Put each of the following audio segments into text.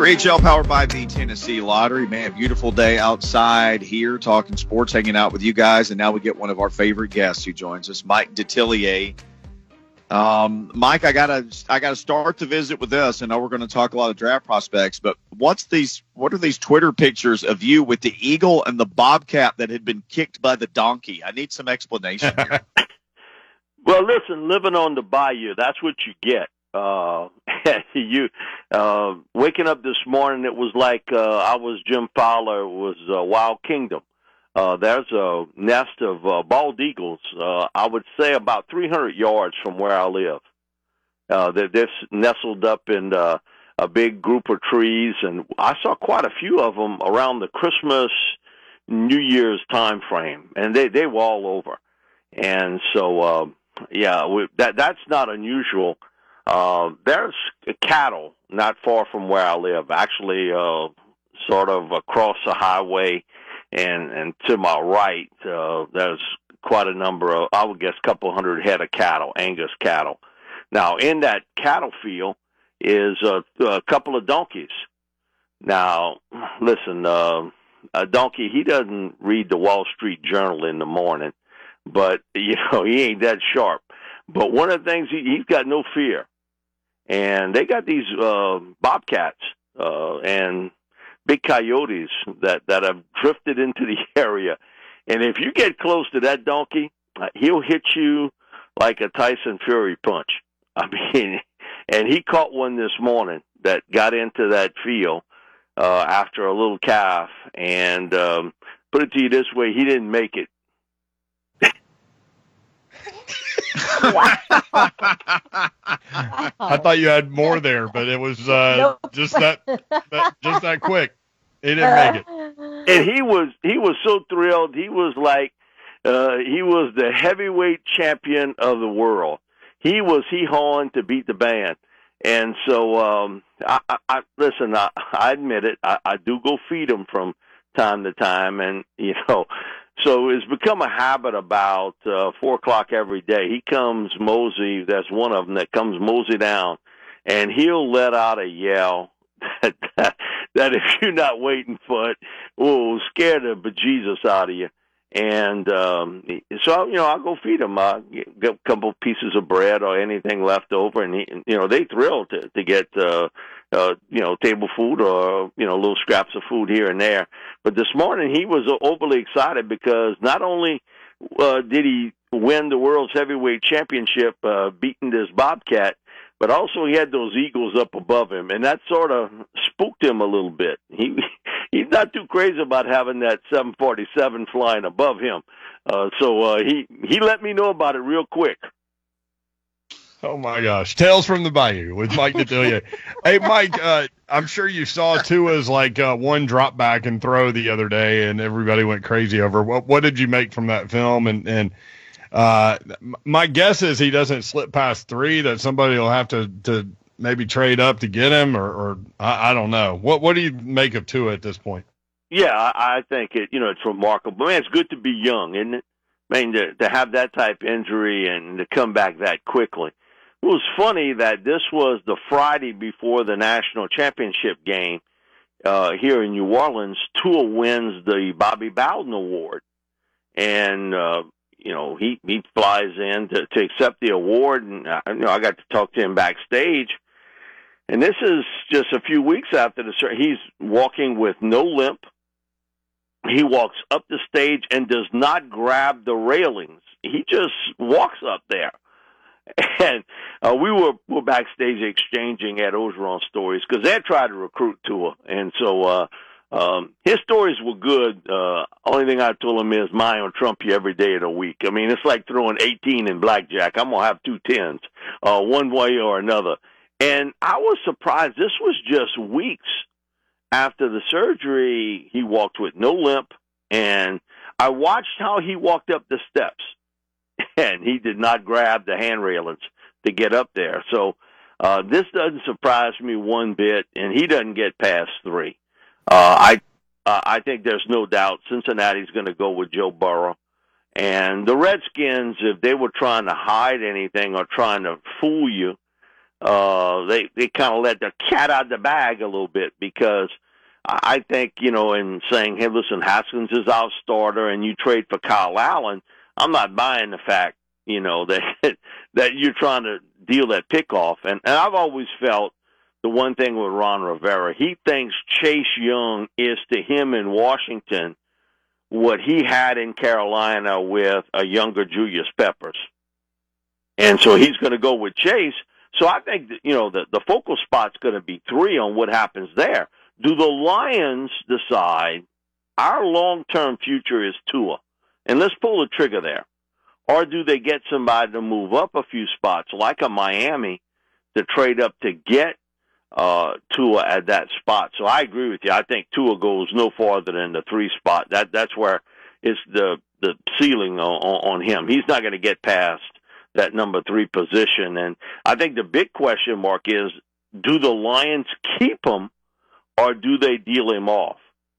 3HL powered by the Tennessee Lottery. Man, beautiful day outside here, talking sports, hanging out with you guys. And now we get one of our favorite guests who joins us, Mike Detillier. Mike, I gotta start the visit with this. I know we're going to talk a lot of draft prospects, but what are these Twitter pictures of you with the eagle and the bobcat that had been kicked by the donkey? I need some explanation here. Well, listen, living on the bayou, that's what you get. Waking up this morning, it was like I was Jim Fowler. It was Wild Kingdom. There's a nest of bald eagles, I would say about 300 yards from where I live. They're nestled up in a big group of trees, and I saw quite a few of them around the Christmas, New Year's time frame, and they were all over. And so, that's not unusual. There's cattle not far from where I live, actually, sort of across the highway, and to my right, there's quite a number of, I would guess, a couple hundred head of cattle, Angus cattle. Now, in that cattle field is a couple of donkeys. Now, listen, a donkey, he doesn't read the Wall Street Journal in the morning, but, he ain't that sharp. But one of the things, he's got no fear. And they got these bobcats and big coyotes that have drifted into the area. And if you get close to that donkey, he'll hit you like a Tyson Fury punch. I mean, and he caught one this morning that got into that field after a little calf. And put it to you this way, he didn't make it. Wow. I thought you had more there, but it was just that quick. He didn't make it. And he was so thrilled. He was like he was the heavyweight champion of the world. He was hee-hawing to beat the band. And so I listen, I admit it. I do go feed him from time to time, and so it's become a habit about 4 o'clock every day. He comes mosey, that's one of them that comes mosey down, and he'll let out a yell that if you're not waiting for it, will scare the bejesus out of you. And so, I'll go feed him. I get a couple pieces of bread or anything left over, and they thrilled to get table food or little scraps of food here and there. But this morning he was overly excited because not only did he win the world's heavyweight championship beating this bobcat, but also he had those eagles up above him, and that sort of spooked him a little bit. He's not too crazy about having that 747 flying above him, so he let me know about it real quick. Oh, my gosh. Tales from the Bayou with Mike Detillier. Hey, Mike, I'm sure you saw Tua's one drop back and throw the other day, and everybody went crazy over. What did you make from that film? And my guess is he doesn't slip past 3, that somebody will have to maybe trade up to get him, or I don't know. What do you make of Tua at this point? Yeah, I think it's remarkable. Man, it's good to be young, isn't it? I mean, to have that type of injury and to come back that quickly. It was funny that this was the Friday before the national championship game here in New Orleans. Tua wins the Bobby Bowden Award, and he flies in to accept the award, and I got to talk to him backstage. And this is just a few weeks after he's walking with no limp. He walks up the stage and does not grab the railings. He just walks up there. And we were backstage exchanging at Ogeron stories because they had tried to recruit Tua. And so his stories were good. Only thing I told him is mine will trump you every day of the week. I mean, it's like throwing 18 in blackjack. I'm going to have 2 10s, one way or another. And I was surprised. This was just weeks after the surgery. He walked with no limp. And I watched how he walked up the steps. And he did not grab the hand railings to get up there. So this doesn't surprise me one bit, and he doesn't get past 3. I think there's no doubt Cincinnati's going to go with Joe Burrow. And the Redskins, if they were trying to hide anything or trying to fool you, they kind of let the cat out of the bag a little bit, because I think, in saying, hey, listen, Haskins is our starter and you trade for Kyle Allen, I'm not buying the fact, that that you're trying to deal that pick off. And I've always felt the one thing with Ron Rivera, he thinks Chase Young is to him in Washington what he had in Carolina with a younger Julius Peppers. And so he's going to go with Chase. So I think that, the focal spot's going to be 3 on what happens there. Do the Lions decide our long-term future is Tua, and let's pull the trigger there? Or do they get somebody to move up a few spots, like a Miami, to trade up to get Tua at that spot? So I agree with you. I think Tua goes no farther than the 3 spot. That's where it's the ceiling on him. He's not going to get past that number 3 position. And I think the big question mark is, do the Lions keep him or do they deal him off?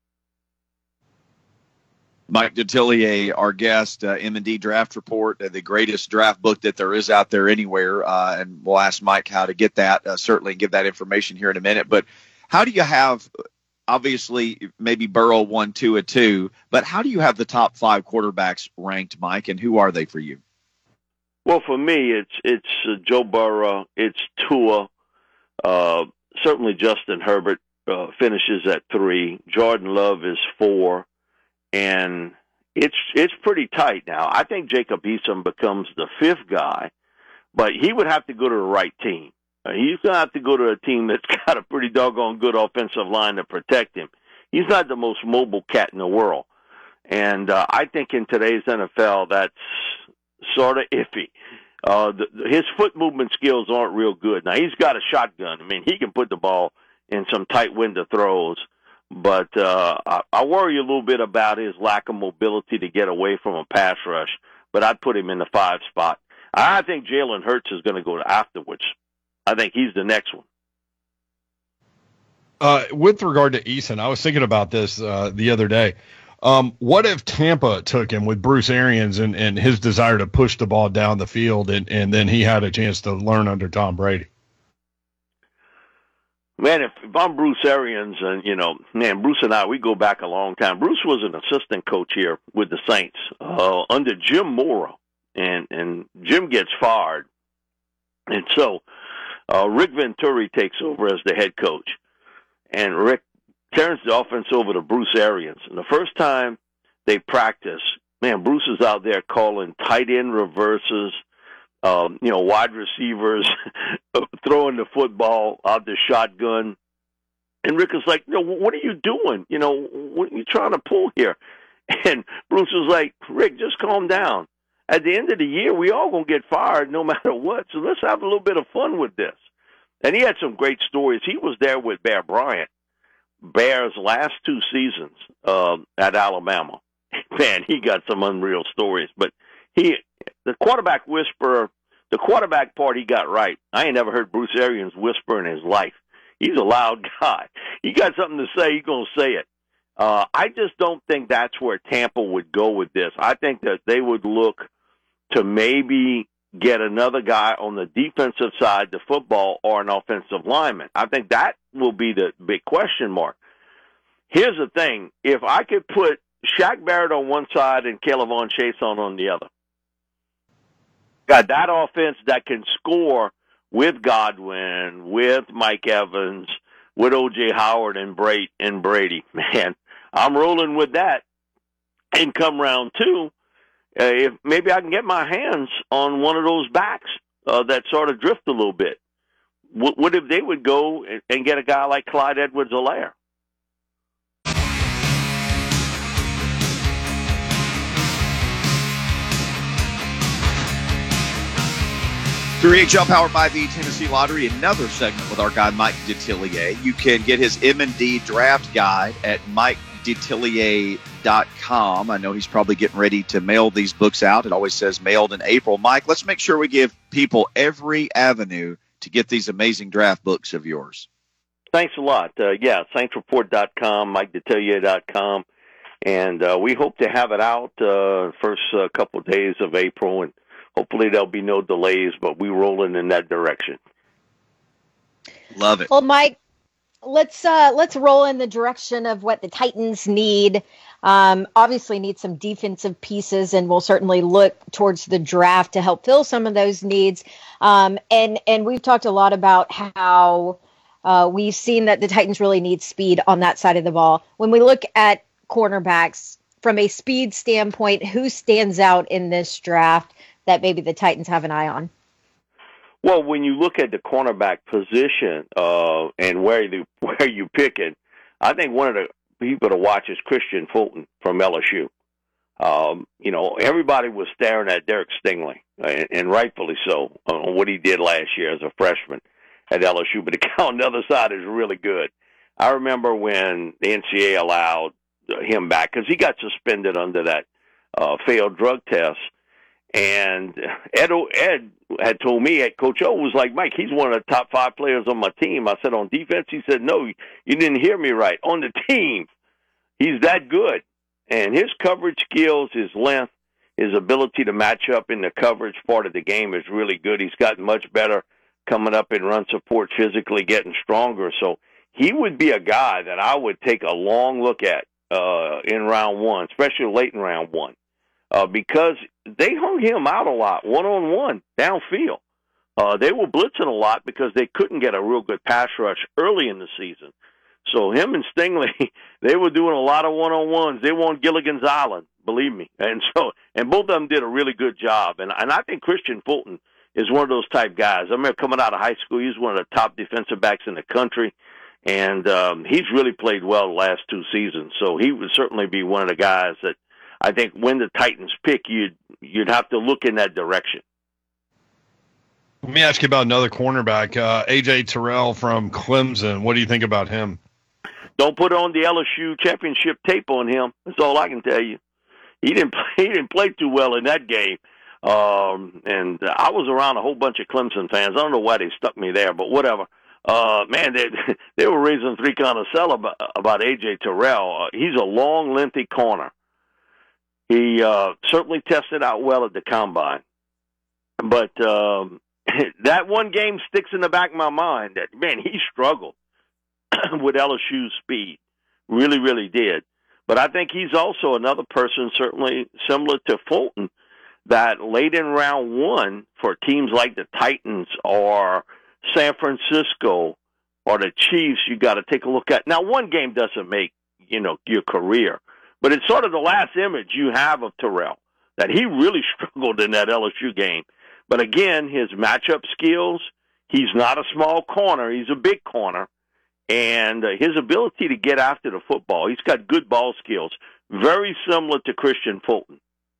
Mike Detillier, our guest, M&D Draft Report, the greatest draft book that there is out there anywhere. And we'll ask Mike how to get that, certainly give that information here in a minute. But how do you have, obviously, maybe Burrow 1, 2, and 2, but how do you have the top 5 quarterbacks ranked, Mike, and who are they for you? Well, for me, it's Joe Burrow, it's Tua, certainly Justin Herbert finishes at 3, Jordan Love is 4, and it's pretty tight now. I think Jacob Eason becomes the 5th guy, but he would have to go to the right team. He's going to have to go to a team that's got a pretty doggone good offensive line to protect him. He's not the most mobile cat in the world. And I think in today's NFL, that's sort of iffy. His foot movement skills aren't real good. Now, he's got a shotgun. I mean, he can put the ball in some tight window throws. But I worry a little bit about his lack of mobility to get away from a pass rush. But I'd put him in the 5 spot. I think Jalen Hurts is going to go afterwards. I think he's the next one. With regard to Eason, I was thinking about this the other day. What if Tampa took him with Bruce Arians and his desire to push the ball down the field, and then he had a chance to learn under Tom Brady? Man, if I'm Bruce Arians, and, Bruce and I, we go back a long time. Bruce was an assistant coach here with the Saints under Jim Mora, and Jim gets fired. And so Rick Venturi takes over as the head coach. And Rick turns the offense over to Bruce Arians. And the first time they practice, man, Bruce is out there calling tight end reverses, wide receivers throwing the football out the shotgun. And Rick is like, what are you doing? What are you trying to pull here? And Bruce was like, Rick, just calm down. At the end of the year, we all going to get fired no matter what. So let's have a little bit of fun with this. And he had some great stories. He was there with Bear Bryant, Bear's last 2 seasons at Alabama. Man, he got some unreal stories. But the quarterback whisperer, the quarterback part he got right. I ain't never heard Bruce Arians whisper in his life. He's a loud guy. He got something to say, he's going to say it. I just don't think that's where Tampa would go with this. I think that they would look to maybe get another guy on the defensive side, the football, or an offensive lineman. I think that will be the big question mark. Here's the thing. If I could put Shaq Barrett on one side and K'Lavon Chaisson on the other, got that offense that can score with Godwin, with Mike Evans, with O.J. Howard and Brady. Man, I'm rolling with that. And come round 2, if maybe I can get my hands on one of those backs that sort of drift a little bit. What if they would go and get a guy like Clyde Edwards-Helaire? 3HL powered by the Tennessee Lottery. Another segment with our guy, Mike Detillier. You can get his M&D draft guide at MikeDetillier.com. I know he's probably getting ready to mail these books out. It always says mailed in April. Mike, let's make sure we give people every avenue to get these amazing draft books of yours. Thanks a lot. SaintsReport.com, MikeDetillier.com. And we hope to have it out first couple of days of April, and hopefully there'll be no delays, but we're rolling in that direction. Love it. Well, Mike, let's roll in the direction of what the Titans need. Obviously, need some defensive pieces, and we'll certainly look towards the draft to help fill some of those needs. And we've talked a lot about how we've seen that the Titans really need speed on that side of the ball. When we look at cornerbacks from a speed standpoint, who stands out in this draft that maybe the Titans have an eye on? Well, when you look at the cornerback position and where you pick it, I think one of the people to watch is Christian Fulton from LSU. Everybody was staring at Derek Stingley, and rightfully so, on what he did last year as a freshman at LSU. But the guy on the other side is really good. I remember when the NCAA allowed him back because he got suspended under that failed drug test. And Ed had told me, Coach O was like, Mike, he's one of the top 5 players on my team. I said, on defense? He said, no, you didn't hear me right. On the team, he's that good. And his coverage skills, his length, his ability to match up in the coverage part of the game is really good. He's gotten much better coming up in run support, physically getting stronger. So he would be a guy that I would take a long look at in round 1, especially late in round 1. Because they hung him out a lot, one-on-one, downfield. They were blitzing a lot because they couldn't get a real good pass rush early in the season. So him and Stingley, they were doing a lot of one-on-ones. They were on Gilligan's Island, believe me. And both of them did a really good job. And I think Christian Fulton is one of those type guys. I remember coming out of high school, he was one of the top defensive backs in the country. And he's really played well the last 2 seasons. So he would certainly be one of the guys that I think when the Titans pick, you'd have to look in that direction. Let me ask you about another cornerback, A.J. Terrell from Clemson. What do you think about him? Don't put on the LSU championship tape on him. That's all I can tell you. He didn't play too well in that game. And I was around a whole bunch of Clemson fans. I don't know why they stuck me there, but whatever. Man, they were raising 3 kind of sell about A.J. Terrell. He's a long, lengthy corner. He certainly tested out well at the combine. But that one game sticks in the back of my mind that, man, he struggled with LSU's speed. Really, really did. But I think he's also another person, certainly similar to Fulton, that late in round 1 for teams like the Titans or San Francisco or the Chiefs, you got to take a look at. Now, one game doesn't make, your career. But it's sort of the last image you have of Terrell, that he really struggled in that LSU game. But again, his matchup skills, he's not a small corner. He's a big corner. And his ability to get after the football, he's got good ball skills, very similar to Christian Fulton.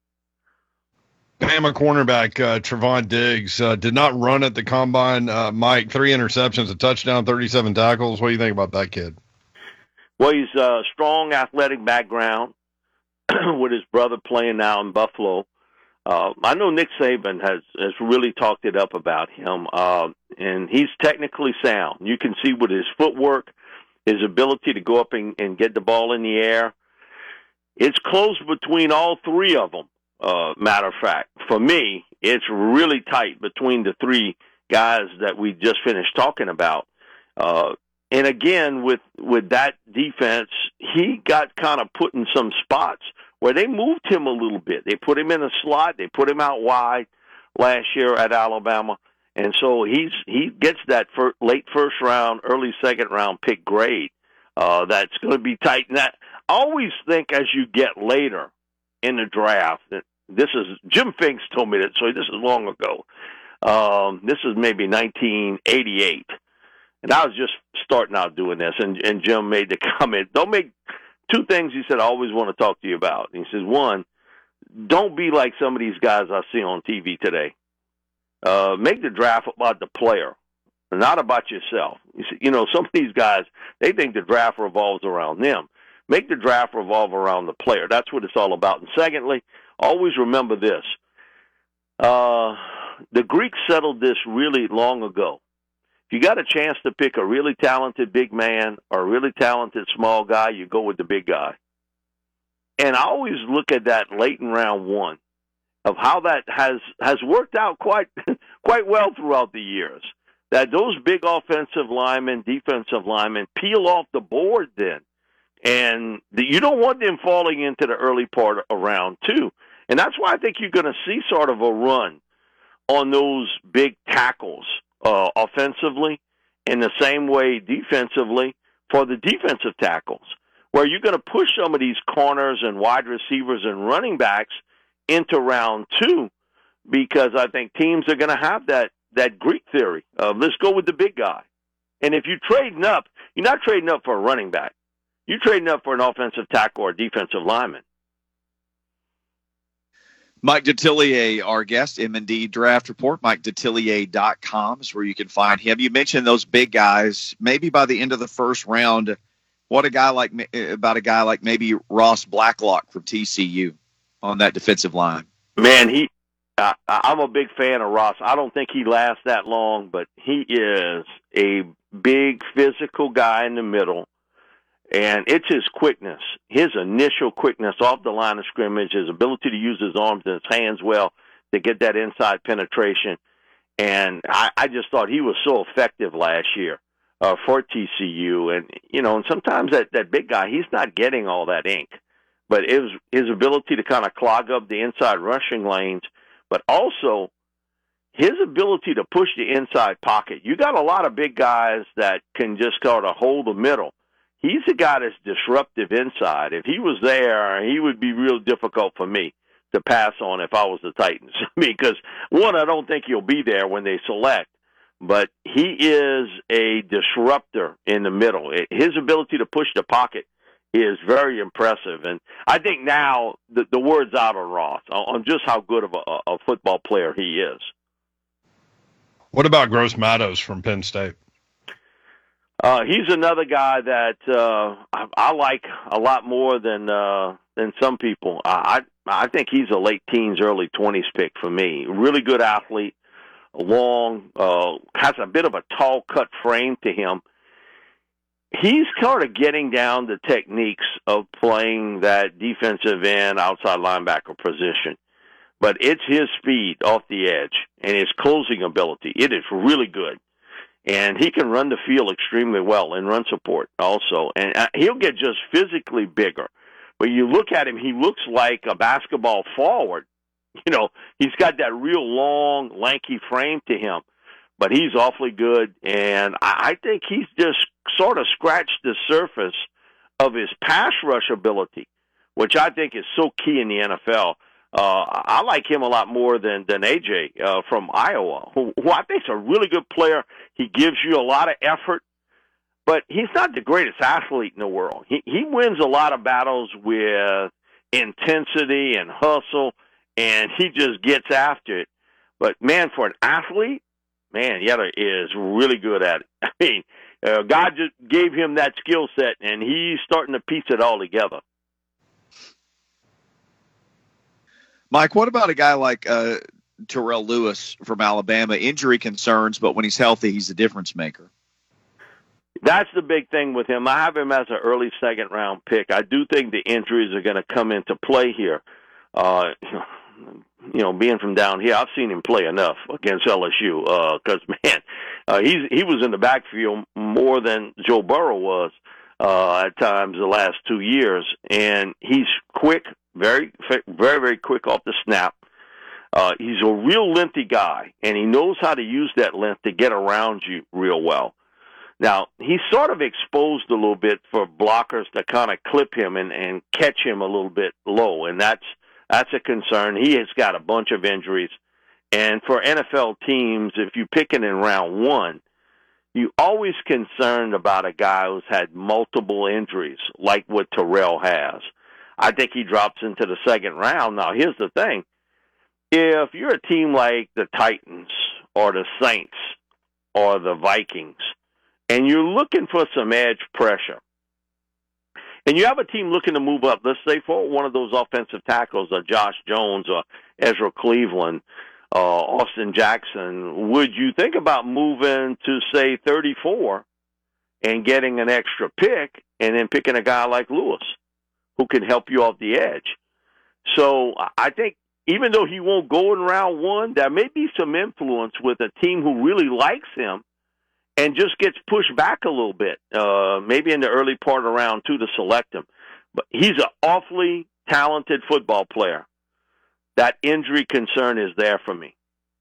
Bama cornerback Trevon Diggs did not run at the combine. Mike, 3 interceptions, a touchdown, 37 tackles. What do you think about that kid? Well, he's a strong athletic background with his brother playing now in Buffalo. I know Nick Saban has really talked it up about him, and he's technically sound. You can see with his footwork, his ability to go up and get the ball in the air. It's close between all 3 of them, matter of fact. For me, it's really tight between the 3 guys that we just finished talking about. And again, with that defense, he got kind of put in some spots where they moved him a little bit. They put him in a slot. They put him out wide last year at Alabama. And so he gets that late first round, early second round pick grade. That's going to be tight. And I always think as you get later in the draft, Jim Finks told me that, so this is long ago. This is maybe 1988. And I was just starting out doing this, and Jim made the comment, don't make 2 things he said I always want to talk to you about. And he says, 1, don't be like some of these guys I see on TV today. Make the draft about the player, not about yourself. Some of these guys, they think the draft revolves around them. Make the draft revolve around the player. That's what it's all about. And secondly, always remember this. The Greeks settled this really long ago. If you got a chance to pick a really talented big man or a really talented small guy, you go with the big guy. And I always look at that late in round 1 of how that has worked out quite well throughout the years. that those big offensive linemen, defensive linemen peel off the board then. And you don't want them falling into the early part of round 2. And that's why I think you're going to see sort of a run on those big tackles offensively, in the same way defensively for the defensive tackles, where you're going to push some of these corners and wide receivers and running backs into round 2, because I think teams are going to have that Greek theory of let's go with the big guy. And if you're trading up, you're not trading up for a running back. You're trading up for an offensive tackle or a defensive lineman. Mike Detillier, our guest, M&D Draft Report. MikeDetillier.com is where you can find him. You mentioned those big guys. Maybe by the end of the first round, about a guy like maybe Ross Blacklock from TCU on that defensive line? Man, I'm a big fan of Ross. I don't think he lasts that long, but he is a big physical guy in the middle. And it's his quickness, his initial quickness off the line of scrimmage, his ability to use his arms and his hands well to get that inside penetration. And I just thought he was so effective last year for TCU. And, and sometimes that big guy, he's not getting all that ink. But it was his ability to kind of clog up the inside rushing lanes, but also his ability to push the inside pocket. You got a lot of big guys that can just sort of hold the middle. He's a guy that's disruptive inside. If he was there, he would be real difficult for me to pass on if I was the Titans. Because, one, I don't think he'll be there when they select, but he is a disruptor in the middle. His ability to push the pocket is very impressive. And I think now the word's out on Ross on just how good of a football player he is. What about Gross Matos from Penn State? He's another guy that I like a lot more than some people. I think he's a late teens, early 20s pick for me. Really good athlete, long, has a bit of a tall cut frame to him. He's kind of getting down the techniques of playing that defensive end, outside linebacker position. But it's his speed off the edge and his closing ability. It is really good. And he can run the field extremely well and run support also. And he'll get just physically bigger. But you look at him, he looks like a basketball forward. He's got that real long, lanky frame to him. But he's awfully good. And I think he's just sort of scratched the surface of his pass rush ability, which I think is so key in the NFL. I like him a lot more than A.J. From Iowa, who I think is a really good player. He gives you a lot of effort, but he's not the greatest athlete in the world. He wins a lot of battles with intensity and hustle, and he just gets after it. But, man, for an athlete, man, Yetter is really good at it. I mean, God just gave him that skill set, and he's starting to piece it all together. Mike, what about a guy like Terrell Lewis from Alabama? Injury concerns, but when he's healthy, he's a difference maker. That's the big thing with him. I have him as an early second-round pick. I do think the injuries are going to come into play here. Being from down here, I've seen him play enough against LSU because, he was in the backfield more than Joe Burrow was at times the last 2 years. And he's quick, very, very, very quick off the snap. He's a real lengthy guy, and he knows how to use that length to get around you real well. Now, he's sort of exposed a little bit for blockers to kind of clip him and catch him a little bit low, and that's a concern. He has got a bunch of injuries. And for NFL teams, if you pick it in round 1, you're always concerned about a guy who's had multiple injuries, like what Terrell has. I think he drops into the second round. Now, here's the thing. If you're a team like the Titans or the Saints or the Vikings, and you're looking for some edge pressure, and you have a team looking to move up, let's say for one of those offensive tackles, Josh Jones or Ezra Cleveland, Austin Jackson, would you think about moving to, say, 34 and getting an extra pick and then picking a guy like Lewis who can help you off the edge? So I think even though he won't go in round 1, there may be some influence with a team who really likes him and just gets pushed back a little bit, maybe in the early part of round 2 to select him. But he's an awfully talented football player. That injury concern is there for me.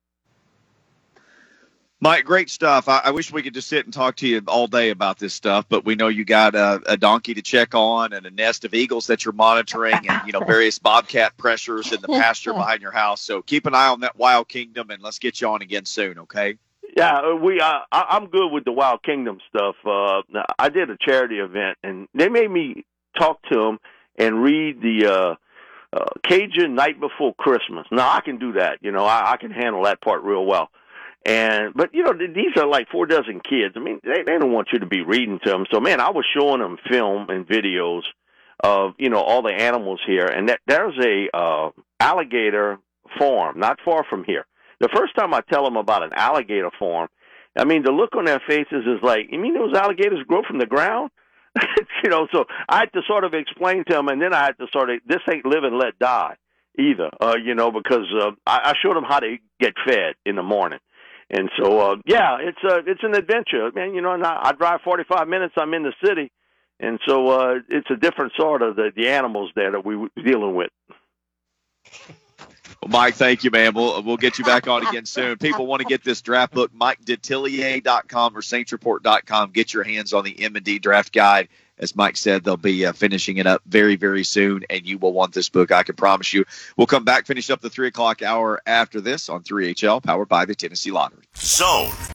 Mike, great stuff. I wish we could just sit and talk to you all day about this stuff, but we know you got a donkey to check on and a nest of eagles that you're monitoring and, various bobcat pressures in the pasture behind your house. So keep an eye on that Wild Kingdom, and let's get you on again soon, okay? Yeah, I'm good with the Wild Kingdom stuff. I did a charity event, and they made me talk to them and read the Cajun Night Before Christmas. Now, I can do that. I can handle that part real well. But these are like 4 dozen kids. I mean, they don't want you to be reading to them. So, man, I was showing them film and videos of, all the animals here. And there's a alligator farm not far from here. The first time I tell them about an alligator farm, I mean, the look on their faces is like, you mean those alligators grow from the ground? So I had to sort of explain to them, and then I had to this ain't live and let die either, because I showed them how to get fed in the morning. And so, it's an adventure, man. And I drive 45 minutes. I'm in the city, and so it's a different sort of the animals there that we were dealing with. Well, Mike, thank you, man. We'll get you back on again soon. People want to get this draft book, MikeDetillier.com or SaintsReport.com. Get your hands on the M&D draft guide. As Mike said, they'll be finishing it up very, very soon, and you will want this book, I can promise you. We'll come back, finish up the 3 o'clock hour after this on 3HL, powered by the Tennessee Lottery. Zone.